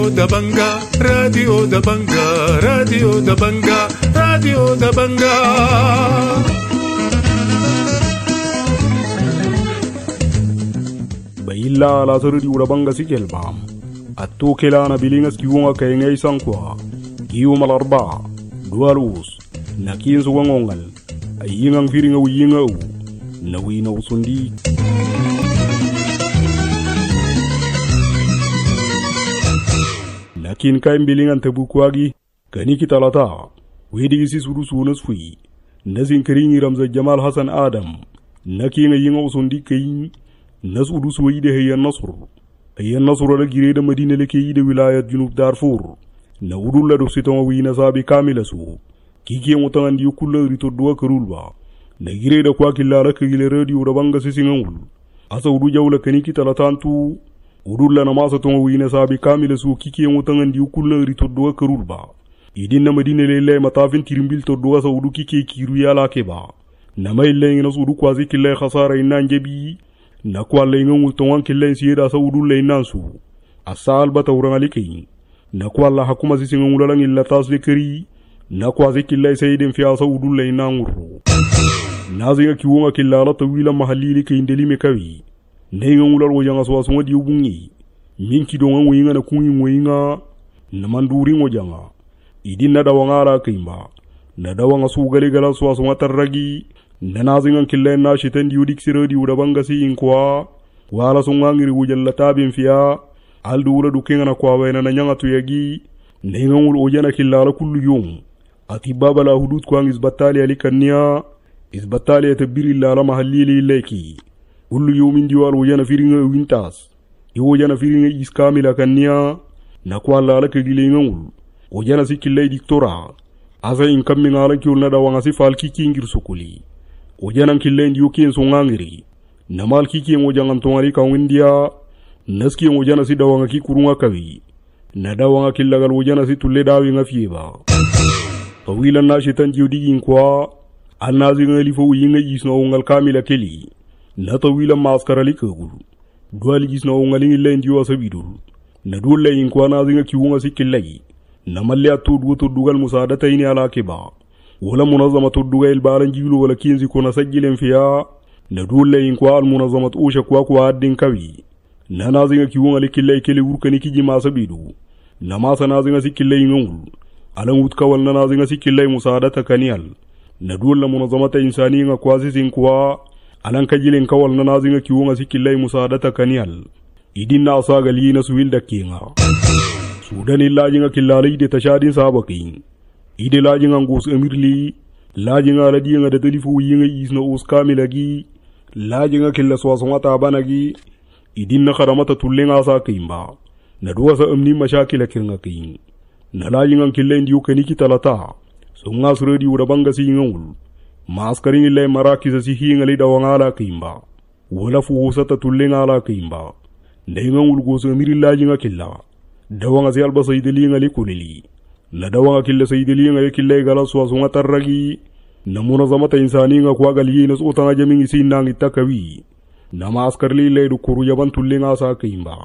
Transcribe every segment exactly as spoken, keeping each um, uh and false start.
da Banga, Radio da Banga, Radio da Banga, Radio da Banga. Bayilla la Radio da Banga sikelba. Atto kelana bilingas kiwonga kaingay sankwa. Kiyo malarba, dualus, nakin suwangongal. Ayingang firinga uyinga u. Nawina usundi. Nakin kain bilingan tabukwagi. Kaniki talata. Wedi isi suru sunas fui. Nazin keringi Ramza Jamal Hassan Adam. Nakin ayinga usundi kain. Nas udus wayde hayyan nasr. Hayyan nasr ala gireda Madina leke yide wilayat junub Darfur. Na udulla do sitonga wina sabi kamila su. Kiki mutangandi yukulla rito dua kerulba. Na gireda kwa kilala kagile Radio da Banga sisingangul. Asa udu jawla kaniki talatantu. Udulla namasa tonga wina sabi kamila su kiki mutangandi yukulla rito dua kerulba. Idin na Madina lele matafin tirimbil to dua sa udu kiki kiru yala keba. Nama illa ingina su udu kwazi killa khasara inan jebi. Na kwa laingangul tongan killa siyeda sa udulla inansu. Asa albata urangali kain. Na kwa la hakuma sisingangula lang illa tasle kari. Na kwa zikilla sayidin fiasa udulla inanguru. Nazinga kiwonga killa la tawila mahalili ka indeli mekawi. Nenga ngula wajanga swasonga di ubungi. Minki donga ngoyinga na kungi ngoyinga. Na manduri ngojanga. Idin na dawanga ala kaimba. Na dawanga sugali gala swasonga tarragi. Na nazinga killa na shitendi udiksira di udabangasi inkwa. Wala songangiri ujalla tabin fia. Aldu ula dukenga na kwa wena na nyanga tuyagi. Nenga ngula ojana killa la kullu yung. Ati baba la hudud kwang isbatali alikania. Isbatali atabiri la la mahalili leki. Ulu yomin diwal ojana firinga wintas. Iwojana firinga iskamila kania. Na kwa la la kagile ngul. Ojana sikile diktora. Asa inkami ngala kiol na dawanga si fal kiki ngir sukuli. Ojana nkile ndiyo kien songangiri. Namal kiki ngojanga ntongari ka windia. Naski ngojana si dawanga ki kurunga kawi. Na dawanga kilagal ojana si tule dawi nga fieba. Tawila na shetan jiudi inkwa. Alnazi nga lifo yinga jisna ongal kamila keli. Na tawila maskara likagul. Duali jisna ongal ingile ndiyo asabidul. Na dule inkwa nazi nga kiwunga si kilai. Na mali atudu tudugal musaadata ini ala keba. Wala munazama tuduga ilbalan jilu wala kinzi kuna sajile mfia. Na dule inkwa al munazama tuusha kwa kwa adin kawi. Na nazi nga kiwunga likilai keli urka nikiji masabidu. Na masa nazi nga si kilai ngungul. Alang utkawal na nazi nga si kilai musaadata kaniyal. Na dula munazamata insani nga kwazi sinkwa. Alang kajile nkawal na nazi nga kiwunga si kilai musaadata kaniyal. Idin na asaga liyi na suwilda kinga. Sudani laji nga kilala ide tashadin sabakin. Ide laji nga ngos emirli. Laji nga aladi nga datalifu yinga isna uskamilagi. Laji nga killa swasongata abanagi. Idin na karamata tulle nga asa kimba. Na duwa sa amni mashakila kirnga kin. Na laji nga killa indiyo kaniki talata. So nga suradi udabanga si ngangul. Maaskaring ilay marakisa si hiingali dawang ala kimba. Wala fuhusata tulle nga ala kimba. Na ngangul gosa amiri laji nga killa. Dawanga si alba sa idali nga likunili. Na dawanga killa sa idali nga killa igala suwaso nga tarragi. Na munazamata insani nga kwa galiyinas utanga jaming isin nang itakawi. Na maaskarli ilay dukuru yaban tulle nga sa kimba.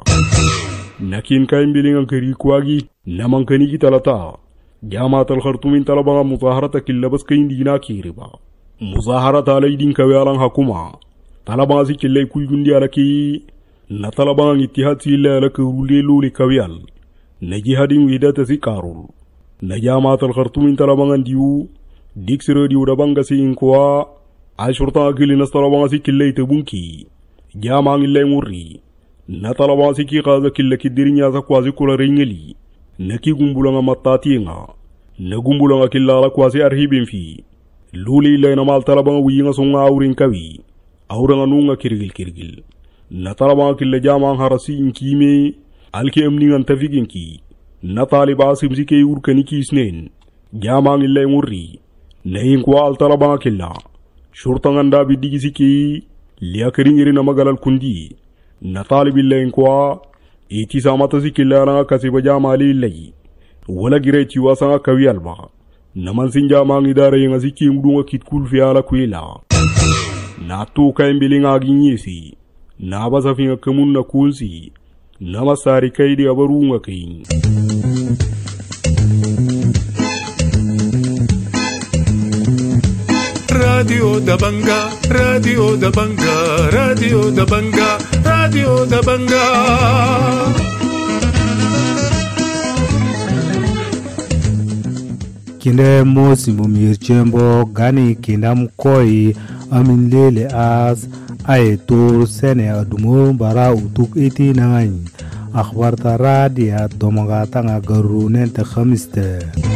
Nakin kaimbiling ang karikwagi. Namang kaniki talata. Jamaat al-Khartumin talabanga muzaharata killabas kain dina kiriba. Muzaharata alay din kawalang hakuma. Talabanga si killay kuygundi alaki. Na talabanga itihad sila alaka rulelo kawiyal. Na jihadin widata si karul. Na Jamaat al-Khartumin talabanga diyu. Diksira diyu dabanga si inkwa. Ay shurta akilinas talabanga si killay tabunki. Jamang ilay murri. Na talabanga si kikaza killa kidirinya sa kwazi kula ringali. Naki gumbulanga matati nga. Na gumbulanga kilala kwasi arhibin fi. Luli ilay na mal talabanga wiyinga songa aurin kawi. Auranga nunga kirgil kirgil. Na talabanga killa jamang harasi inkime. Alki amningan tafiginki. Na taliba simsike urkaniki isnen. Jamang ilay murri. Na inkwa al talabanga killa. Shurtanganda bidigisiki. Liya kiringiri na magalal kundi. Na talib ilay inkwa. Iti samata si kilala kasiba jamali ilay. Wala gireti wasanga kawiyalba. Naman sinjama ngidara yung si kimdunga kitkul fiala kuila. Natu kaimbiling aging yesi. Naba sa finga kamun na kulsi. nama sari kai di abarunga kai. Radio da Banga, Radio da Banga, Radio da Banga, Radio da Banga. Kinde mosi mumir chembo gani kindam koi amin lele as ay tur sene adumo bara utuk iti nangany akhbar ta radia domaga tanga garunen te khamiste.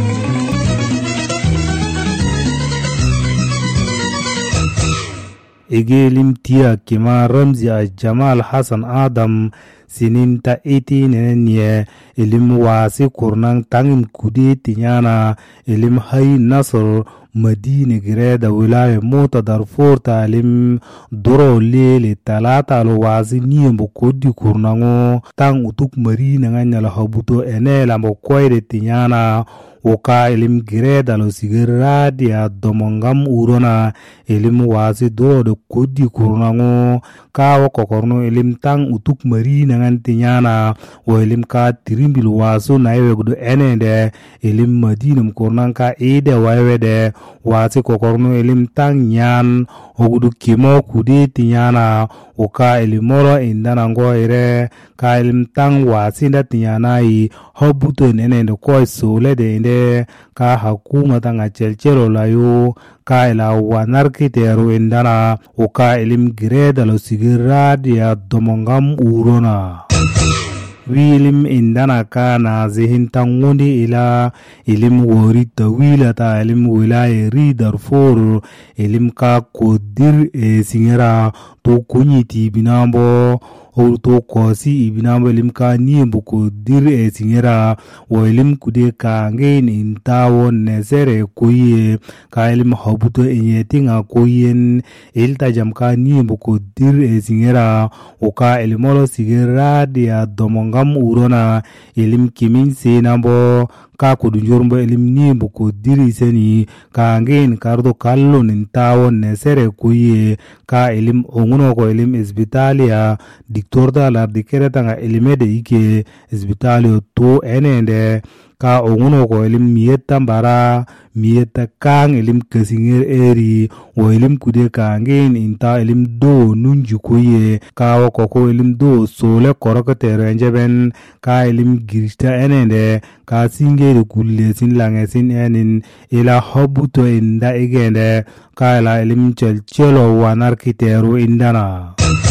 Egelim tia kima Ramzi a Jamal Hassan Adam sinin ta iti nenye ilim wasi kurnang tangim kudi tinyana ilim hay Nasr Madini Greda wilaya mota Darfur ta ilim duro lele talata lo wazi niyembo kodi kurnango tang utuk marina nganya la habuto ene la mokwaide tinyana Oka ilim Greda lo sigera dia domongam urona ilim wasi duro de kodi kurnango ka kokorno ilim tang utuk marina nganti nyana o ilim ka tirimbil waso na ewe gudu enende ilim madinam kurnan ka ede wawede wasi kokorno ilim tang nyan o gudu kimo kudi tinyana o ka ilimoro indana ngo ire ka ilim tang wasi nda tinyana i hobuto enende koi sole de inde ka hakuma tanga chelchelo layo ka ila wanarkiteru indana o ka ilim Greda lo sigira dia domongam urona. Wilim indana kana zihin tangundi ila ilim wori tawila ta ilim wilaya ri Darfur ilim ka kodir e singera to kunyiti binambo o to kosi ibinambo ilim ka niembo kodir e singera o ilim kude ka ngein intawo nesere koye ka ilim habuto inyetinga koyen ilta jam ka niembo kodir e singera o ka ilimolo sigera dia domongam urona ilim kimin senambo ka kudunjormbo ilim niembo kodir seni ka ngein kardo kallo nintawo nesere koye ka ilim onguno ko ilim isbitalia diktorda la dikereta nga ilimede ike isbitalio to enende ka onguno ko ilim mieta mbara mieta kang ilim kasinger eri o ilim kude ka ngin inta ilim do nunju koye ka wako ko ilim do sole korokote renjeben ka ilim girista enende ka singeri kulle sin lange sin enin ila hobuto inda igende ka ila ilim chelchelo wanarkiteru indana.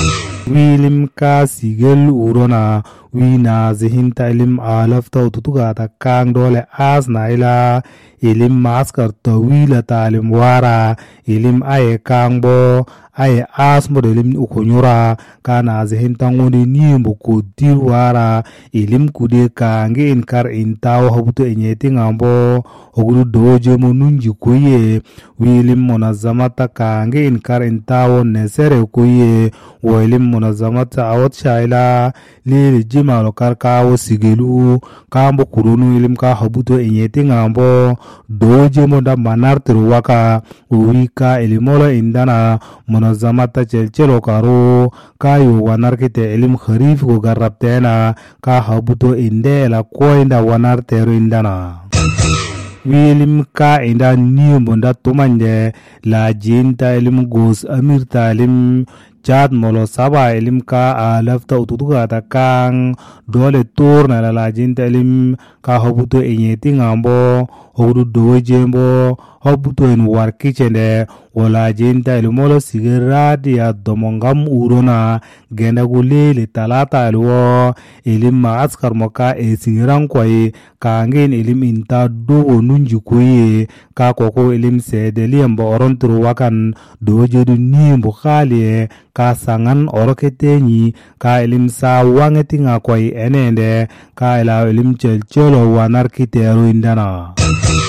Wilim ka sigel urona wina zihinta ilim alafta ututuga ta kang dole as na ila ilim maskar tawila ta ilim wara ilim aye kangbo aye as mo ilim ukunyura kana zihinta ngoni niembo kudir wara ilim kude kange inkar intawo habuto inyeti ngambo oguru doje mo nunji koye wilim monazamata kange inkar intawo nesere koye wo ilim monazamata awat shaila lili jima lo karkawo sigelu kambo kurunu ilim ka habuto inyeti ngambo doje mo da manartiru waka uwika ilimolo indana monazamata chelchelo karo kayo wanarkite ilim kharif ko garabtena ka habuto indela ko inda wanarteru indana. Wilim ka inda niembo nda tumande la jinta ilim gos amirta ilim Chad molo saba ilim ka alafta ututuga ta kang dole turna la la jinta ilim ka hobuto inyeti ngambo hobuto dojembo hobuto in war kichende wala jinta ilimolo sigera dia domongam urona genda gulele talata alwo ilim ma askar moka e singiran koy kangin ilim inta dogo nunji koye ka koko ilim sedeliam bo orontru wakan dojedu nimbo khali ka sangan oroketenyi ka ilim sa wangeti nga koy enende ka ila ilim chelchelo wanarkiteru indana.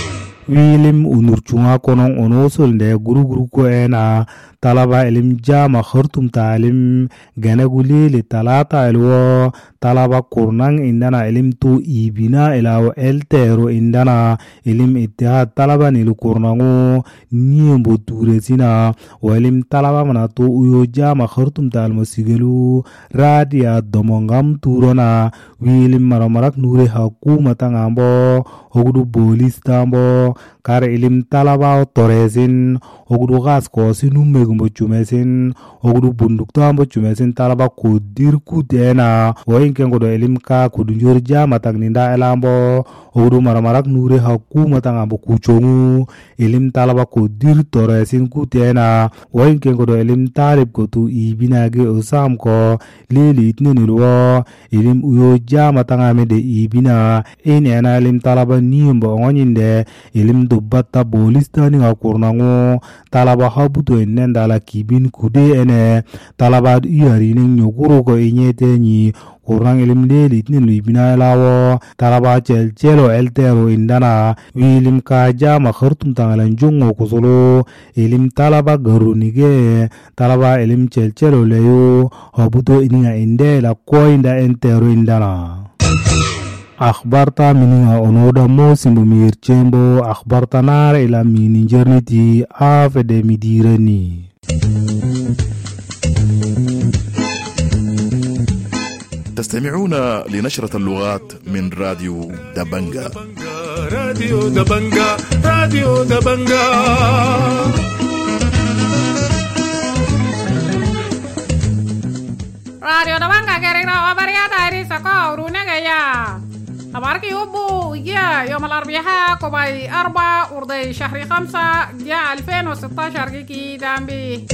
wilim unurchunga konon onosol nde guru guru ko ena talaba ilim jama khartum talim ganagulili talata ilwo talaba kurnang indana ilim tu ibina ilawo eltero indana ilim ittihad talaba nilu kurnangu niembo turesina wa ilim talaba mana to uyo jama khartum talmo sigelu radia domongam turona wilim maramarak nure hakumata ngambo ogudu bolis tambo kar ilim talaba toresin ogudu gas ko sinu megumbo chumesin ogudu bunduk tambo chumesin talaba kudir kudena woin kengodo ilim ka kudunjur jama tagninda elambo ogudu maramarak nure hakumata ngambo kuchongu ilim talaba kudir toresin kudena woin kengodo ilim talib kotu ibinage osam ko lili itnenilwo ilim uyo jama tangame de ibina ena ilim talaba nimbo ngonyinde ilim dubbata bolistani nga kurnangu talaba habuto inenda la kibin kude ene talaba iyari ning nyoguro ko inyete ni kurang ilim leli itnin libina lawo talaba chel chelo eltero indana wilim ka jama khartum tangalan jungo kusolo ilim talaba garunige talaba ilim chel chelo leyo habuto ininga inde la koinda entero indana akhbarta mininga onoda mo simbo mirchembo akhbarta nar ila mini jerniti afede midirani تستمعون لنشرة اللغات من راديو دبنجا. راديو دبنجا راديو دبنجا راديو دبنجا كرينا وبريا تاري سكو رونا يا أبارك يوبو يا يوم الأربعاء كوباي أربعة وردي شهر خمسة يا ألفين وستة عشر كي دامبي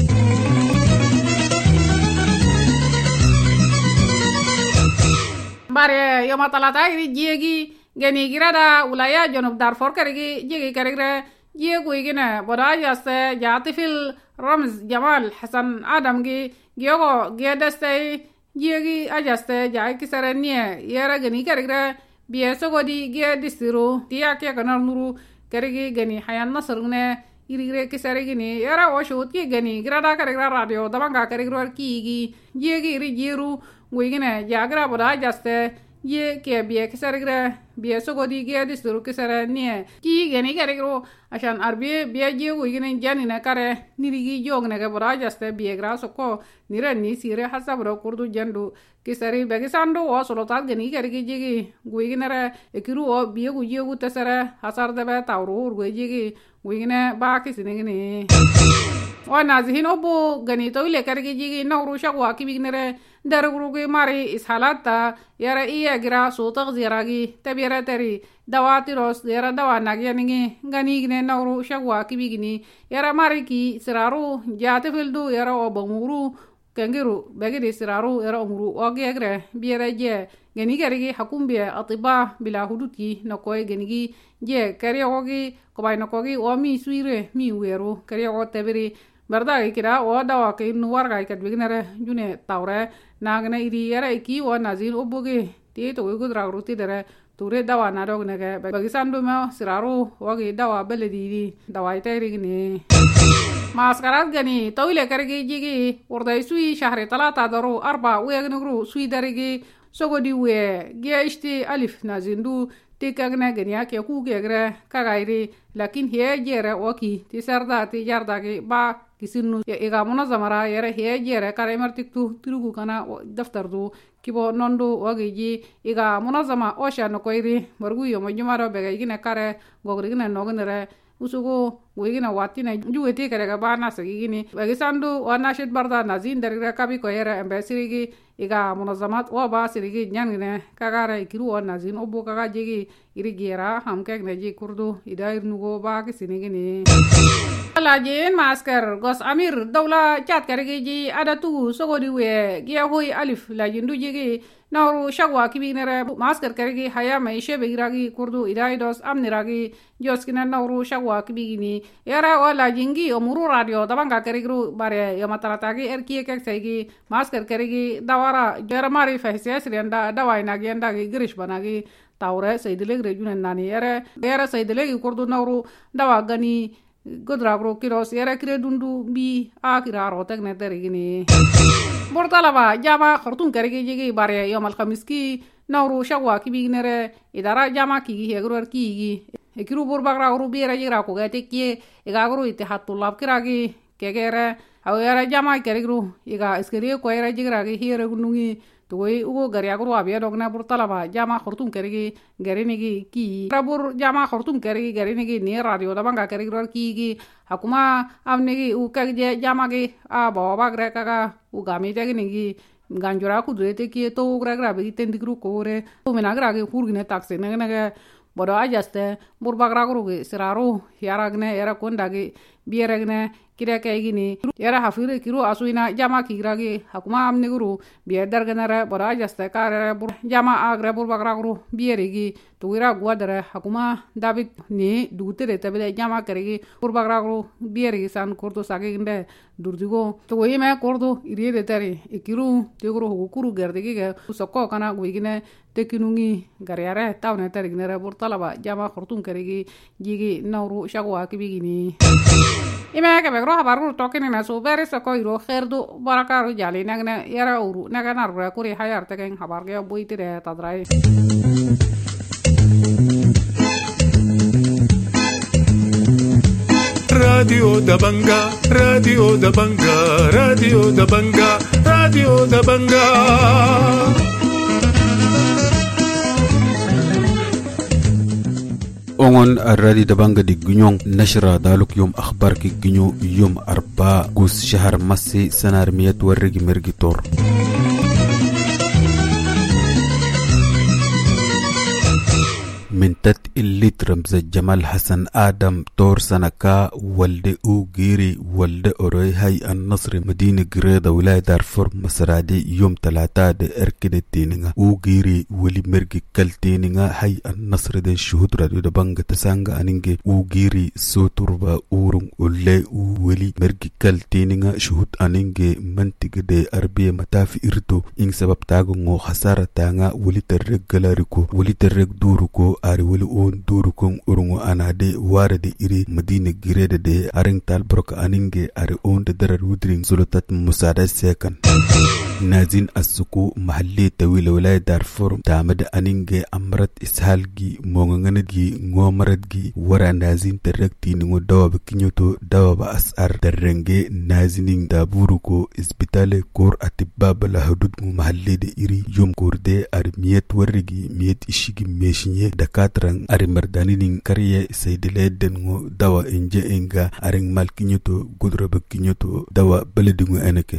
bare yo matalata iri jiegi geni girada ulaya jonub darfor karigi jiegi karigre jiegu igine boda yaste jatifil rams jamal hasan adam gi gyogo gedeste jiegi ajaste jai kisarenie yera geni karigre bieso godi ge disiru tiya ke kanar nuru karigi geni hayan nasrune irigre kisarigi ni yera oshut ki geni girada karigre radio dabanga karigre ki jiegi iri jiru wigine jagra boda jaste ye ke bie kisarigre bie sogodi ge disuru kisara nie ki geni garigro ashan arbi bie je wigine jani na kare nirigi jogne ge boda jaste bie gra soko nire ni sire hasabro kurdu jandu kisari begi sandu o solotat geni garigi jigi wigine re ekiru o bie gu je gu tesara hasar de ba tawru urgo jigi wigine ba kisine ni wana zihin obu gani to ile karigi jigi nawru shaqwa kibignere dargurugi mari ishalata yara iya gira sotaq ziragi tabira tari dawatiros yara dawanag yaningi gani gne nawru shaqwa kibigni yara mari ki siraru jatifildu yara obamuru kengiru bagidi siraru yara umuru ogegre biere je gani karigi hakumbe atiba bila huduti nakoy genigi je karyogi kobay nakogi omi suire mi weru karyo tabiri barda kira o dawa ke nuwar ga kat bignare june tawre nagne iri yara iki o nazin obuge ti to go dra ruti dere ture dawa na dog nege bagisan do ma siraru o ge dawa beledi dawa iteri ni maskarat gani tawile karge jigi urday sui shahri talata daru arba wegnugru sui darigi sogodi we ge ishti alif nazindu tikagne ganya ke ku gegre kagairi lakin he jere oki ti sarda ti jarda ke ba kisinu ega mona zamara yere he jere kare martiktu tirugu kana daftar du kibo nondu ogeji ega mona zama osha no koiri bargu yo majumaro bega igine kare gogri gine nognere usugo wigina watina juweti kare ga bana sagini bagi sandu wana shit barda nazin derga kabi ko yere embasirigi iga munazamat wa ba sirigi nyangine kagara ikiru wa nazin obo kaga jigi irigira hamke neji kurdu idair nugo ba kisinigini لاجين معسكر غوس أمير دولة جات كريجي أداتو سوغودي وي جيهوي ألف لاجين دو جيجي نورو شغوا كبينر معسكر كريجي حيا معيشة بيراجي كردو إدايدوس أمنراجي جوسكنا نورو شغوا كبيني يرى ولا جينجي أمورو راديو طبعا كريجرو باري يوم تلاتاجي إركيه كسيجي معسكر كريجي دوارا جرماري فهسياس ريندا دواينا جيندا جريش بناجي تاورة سيدلك رجون الناني يرى يرى سيدلك كردو نورو دوا غني قدرابرو كيروس يرى كردوندو بي آخر روتك نتريجني برطلبا جامع خرطوم كريجي جيجي باري يوم الخميس كي نورو شغوا كي بيجنره إدارة جامع كي هيغرور كي هيكرو برباغرا غرو بيرا جيرا كوغاتي كي إغاغرو اتحاد طلاب كراغي كيغيرا أو يرى جامع كريجرو إغا اسكريو كويرا جيراغي هيرغنوغي توي ugo gari agro abia dogna bur talaba jama khurtum kerigi gari nigi ki rabur jama khurtum kerigi gari nigi ne radio da banga kerigi ror ki gi hakuma amnigi u kagje jama gi a baba gre kaga u gami tegi nigi ganjura ku durete ki to gra gra be tendigru kore to mena gra gi kurgine takse ne ne bodo ajaste bur bagra gru gi siraru yaragne yara kondagi bieragne kira kayak gini yara hafire kiru asuina jama kiragi hakuma amne guru biar darganara bora jaste kare bur jama agra bur bakra guru bierigi tuira gua dara hakuma david ni dutere tabele jama keregi bur bakra guru bierigi san korto sage ginde durdigo to we me kordo iri de tari ikiru teguru hukuru gerdegi ge usoko kana guigine tekinungi gariare tawne tari gnera bur talaba jama khurtum keregi jigi nawru shagwa kibigini ima ke begro habaru token na so bere so ko iro kherdu barakaru jali nagne yara uru nagana ra kuri hayar tegen habar ge boitire tadrai Radio da Banga, Radio da Banga, Radio da Banga, Radio da Banga. أون الرادي دبانغ دي جنيون نشرة دالوك يوم أخبار كي جنيو يوم أربعة غوس شهر مسي سنار ميت ورقي مرقي تور من تت اللي رمز جمال حسن آدم تور سنكا والد او غيري والد أوري هاي النصر مدينة غريدة ولاية دارفور مسرادي يوم تلاتة دي اركد تينيغا او غيري ولي مرغي كال تينيغا هاي النصر دي شهود راديو دبانغ تسانغا انينجي او غيري سوتوربا اورون اولي او ولي مرغي كال تينيغا شهود انينجي منتق دي اربية متافي ارتو ان سبب تاغو ngو خسارة تاغا ولي ترق غلاريكو ولي ترق دوروكو ari wali on duru kon urungo anade warade iri madina girede de aring tal brok aninge ari on de darar wudring zulutat musada sekan nazin asuku mahalli tawil wilaya darfur tamad aninge amrat ishalgi mongangangi ngomaradgi wara nazin terekti ngo dawa kinyoto dawa asar derenge nazinin daburuko isbitale kor atibaba la hudud mu mahalli de iri yom korde ari miyet warigi miyet ishigi meshinye katran ari mardaninin kariye saydileden ngo dawa inje inga aring malkinyoto gudrobe kinyoto dawa beledingo eneke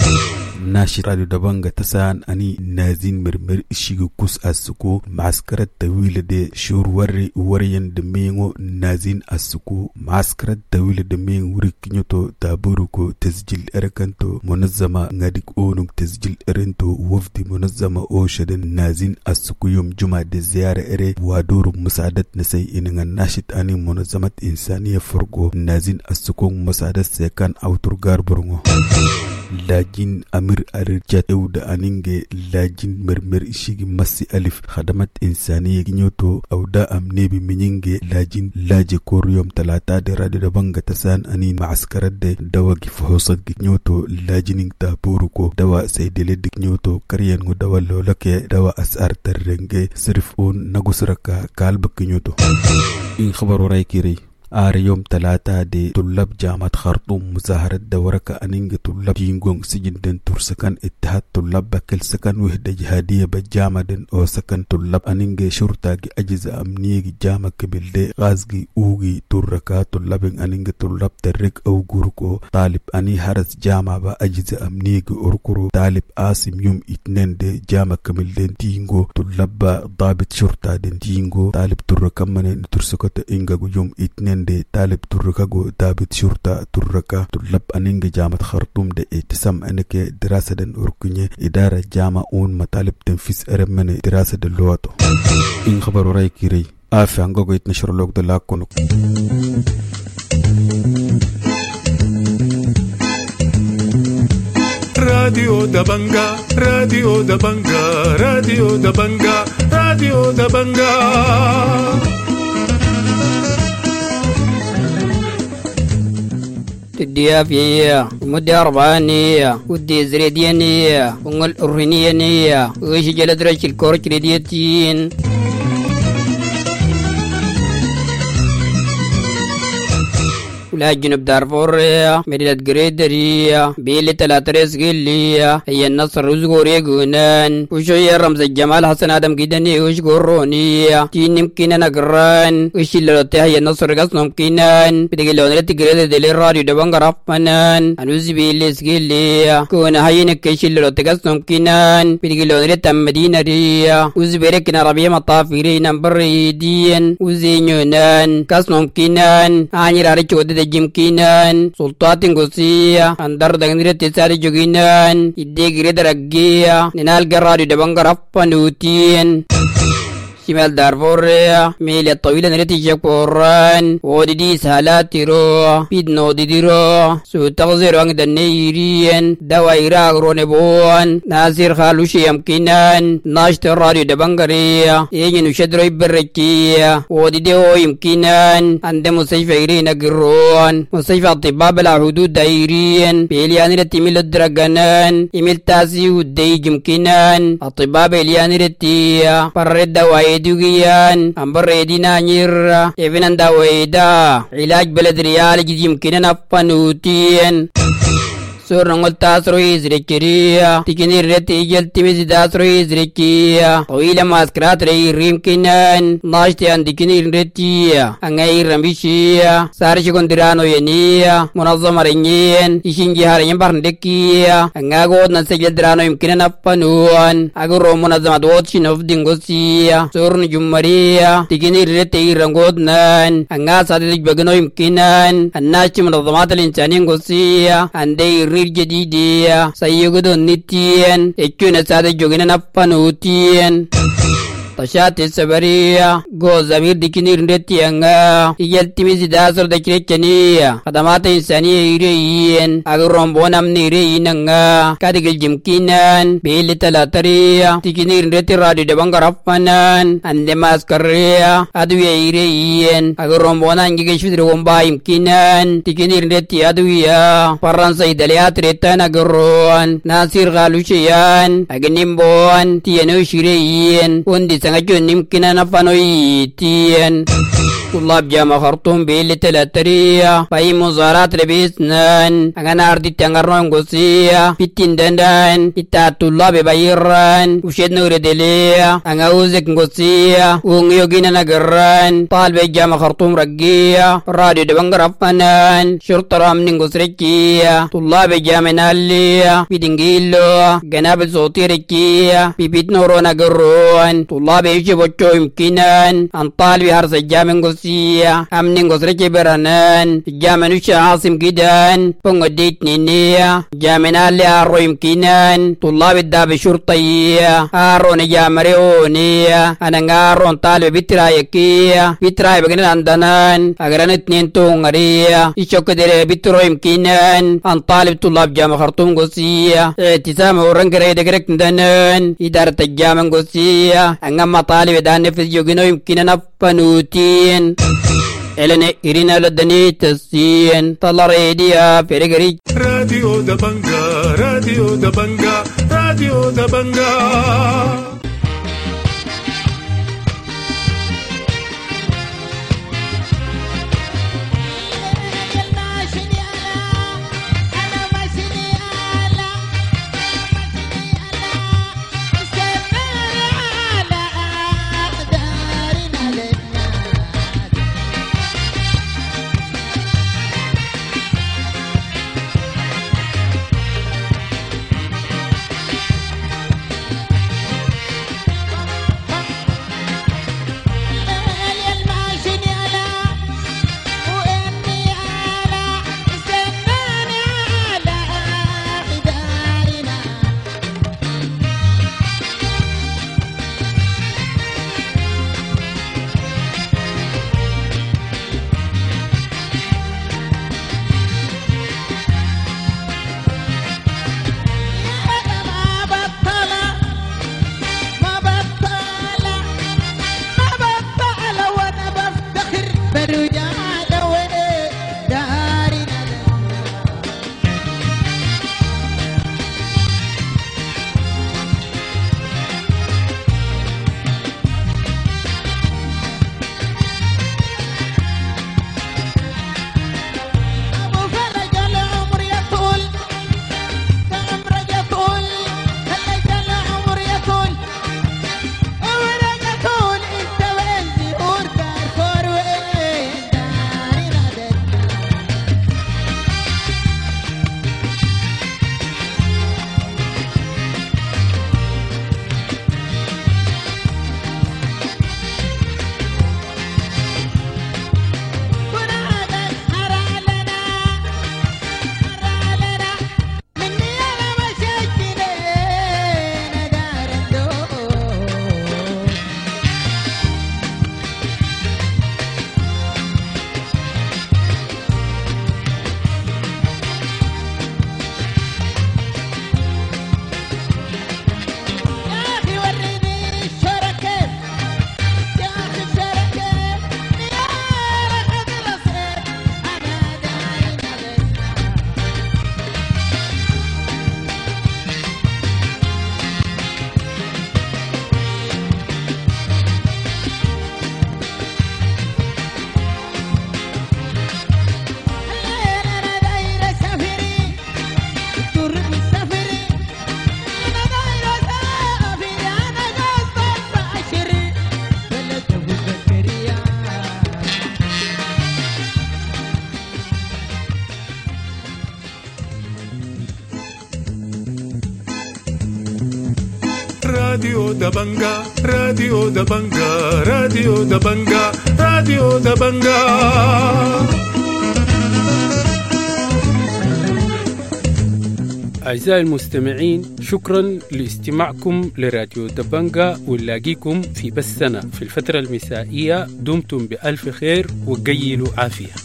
nashi radio dabanga tasan ani nazin mermer ishigu kus asuko maskarat tawile de shur warri wariyan de mengo nazin asuko maskarat tawile de mengo wuri kinyoto taburuko tasjil erakanto munazzama ngadik onum tasjil erento wafdi munazzama oshaden nazin asuko yom juma de ziyara ere waduru musadat nasay ininga nashit ani munazzamat insaniya forgo nazin asuko musadat sekan autur garburgo lajin amir arjat ewda aninge lajin mermer ishigi masi alif khadamat insaniya ginyoto awda amnebi minyinge lajin laje koryom talata de radio da banga tasan ani maaskarat de dawa gifhosat ginyoto lajinin taburuko dawa saydele ginyoto karyen ngo dawa lolake dawa asar terrenge sirf on nagusraka kalba ginyoto in khabar waray kiri آر يوم ثلاثة دي طلاب جامعة خرطوم مظاهرة دورك أنينج طلاب جينغون سجن دن ترسكن اتحاد طلاب بكل سكن وحدة جهادية بجامعة دن أو سكن طلاب أنينج شرطة أجهزة أمنية جامعة كبير دي غازجي أوجي تركا طلاب أنينج طلاب ترك أو جوركو طالب أني هرس جامعة بأجهزة أمنية أوركرو طالب آسم يوم اثنين دي جامعة كبير دن تينغو طلاب ضابط شرطة دن تينغو طالب تركا من ترسكت إنجا يوم اثنين دي طالب تركا جو دابت شرطة تركا طلب أنينج جامعة خرطوم دي اتسام أنك دراسة دن أركنية إدارة جامعة أون مطالب تنفيذ أرمن دراسة اللغة إن خبر راي كيري آفي عنقو يتنشر لوك دلاكونك راديو دبنجا راديو دبنجا راديو دبنجا راديو دبنجا الديافية ومدى أربعانية ودي زريديانية ونغل أرهنيانية وغيش جلد رش الكورك رديتين ولا جنوب دارفور مدينة جريدرية بيلي تلاتريس قلية هي النصر وزغوري قونان وشوية رمز الجمال حسن آدم قدني وشغورونية تين يمكن نقران وشي اللوتي هي النصر قصن ممكنان بتقلون رتي جريدة دلي الراديو دبان غرفنان انوزي بيلي سقلية كون هاي نكيش اللوتي قصن ممكنان بتقلون رتي مدينة رية وزبيركنا ربيع مطافيري نمبريدين وزينيونان قصن ممكنان آني راري شودة jimkinan sultatin gosiya andar dangire tesari joginan idde gire daragiya ninal garadi de bangarappanutin شمال دارفور ميل الطويلة نريتي جاكوران ودي سهالات رو بيد نودي دي رو سو تغزير وانك دنيرين دوايرا غرونبون ناصر خالوشي يمكنان ناشت الراديو دبانغرية يجي نشدرو يبركي ودي دي هو يمكنان عند مستشفى إيرين أقرون مستشفى الطباء بلا حدود دايرين بيليان رتي ميل الدرقنان يميل تاسي ودي يمكنان الطباء بيليان رتي برد دواي دوغيان أمبر ريدينا نير إفنان داويدا علاج بلد ريال يمكن نفنوتين سور نقول تاسرو يزركيريا تكني رتي جل تمزي تاسرو يزركيا طويلة ماسكرات ري ريم كنان ناشتي عند كني رتي أنغي رمبيشيا سارش كندرانو ينيا منظمة رنين يشينجي هارين برندكيا أنغاغود نسجل درانو يمكن نفنوان أغرو منظمة دوتشي نوف دينغوسيا سور نجمريا تكني رتي رنغود نان أنغا سادتك بغنو يمكنان الناشي منظمات الإنسانين غوسيا عندي الجديدية سيقودون نتين اتشون سادة جوغين نفنوتين تشات السبرية جو زمير دكنير نتيانغا يجلتمي زداسر دكريتشانية خدمات إنسانية إيريين أغرون بونام نيريينغا كادق الجمكينان بيلي تلاترية تكنير نتي راديو دبانغ رفنان عندما أسكرية أدوية إيريين أغرون بونان جيجيش فدر ومبا يمكنان تكنير نتي أدوية فرنسا إداليات ريتان أغرون ناصر غالوشيان أغنيمبون تيانو شيريين وندي سنجون يمكن أن نفنويتين طلاب جامعة خرطوم بيلي تلاترية باي مزارات ربيسنان أغانا أردي تنغرون قصية بيتين دندان إتا طلاب بايران وشد نور دلية أغا أوزك قصية ونغيوغين نغران طالب جامعة خرطوم رقية راديو دبنغ رفنان شرطة رامنين قصريكية طلاب جامعة نالية بيدنجيلو جناب صوتي ركية بيبيت نورو نغرون طلاب يشبوشو يمكنان أن طالب هرس الجامعة قصية أمنين قصريكي برانان جامعة نوشا عاصم جدان بونغو ديت نينية جامعة نالي أرو يمكنان طلاب الداب شرطية أرو نجامع ريونية أنا أرون طالب بترايكية بتراي بغنين عندنان أغران اتنين تونغرية يشوك ديري بترو يمكنان أن طالب طلاب جامعة خرطوم قصية اعتسام ورنقري دقرق ندنان إدارة الجامعة قصية أنما طالب دان نفذ يوغينو يمكننا نفنوتين إلنا إرينا لدني تسين طلع ريديا فريقري راديو دبنجا راديو دبنجا راديو دبنجا راديو دبنجا راديو دبنجا راديو دبنجا راديو دبنجا. أعزائي المستمعين، شكرا لاستماعكم لراديو دبنجا، ونلاقيكم في بثنا في الفترة المسائية. دمتم بألف خير وقيلوا عافية.